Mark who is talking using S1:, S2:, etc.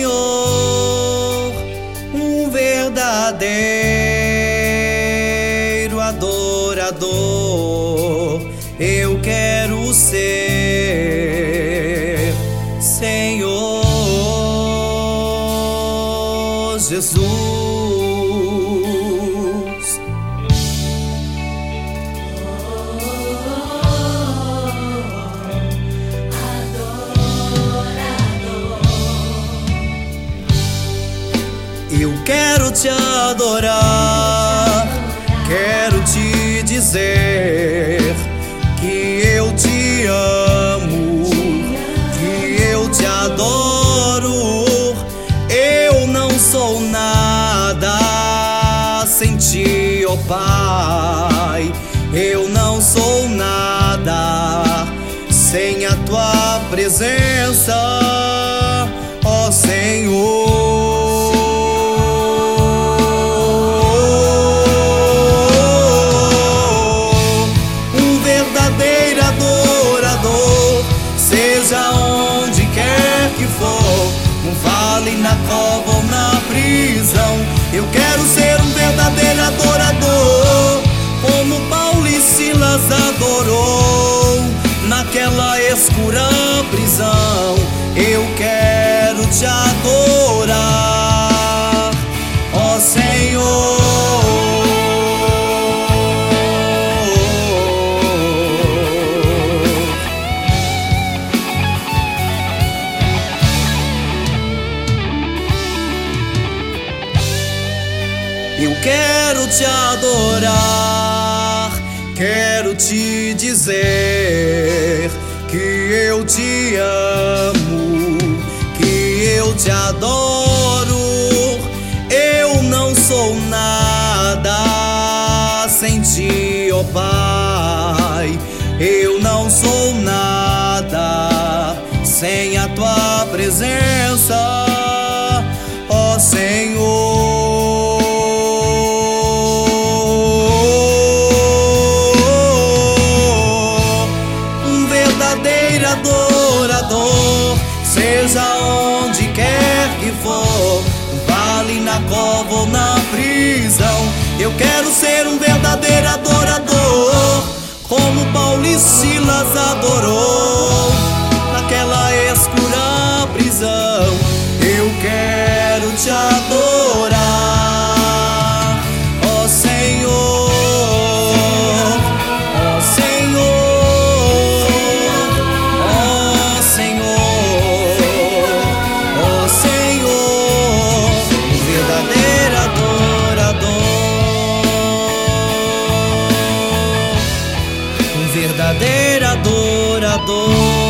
S1: Senhor, um verdadeiro adorador eu quero ser, Senhor Jesus. Eu quero te adorar, quero te dizer que eu te amo, que eu te adoro. Eu não sou nada sem ti, ó Pai. Eu não sou nada sem a tua presença, ó Senhor. Seja onde quer que for, no vale, na cova ou na prisão, eu quero ser um verdadeiro adorador, como Paulo e Silas adorou naquela escura prisão. Eu quero te adorar, ó Senhor. Eu quero te adorar, quero te dizer que eu te amo, que eu te adoro. Eu não sou nada sem ti, ó Pai. Eu não sou nada sem a tua presença, ó Senhor. Adorador, seja onde quer que for, no vale, na cova ou na prisão, eu quero ser um verdadeiro adorador, como Paulo e Silas adorou naquela escura prisão. Eu quero te adorar, ó Senhor, ó Senhor. Verdadeiro adorador.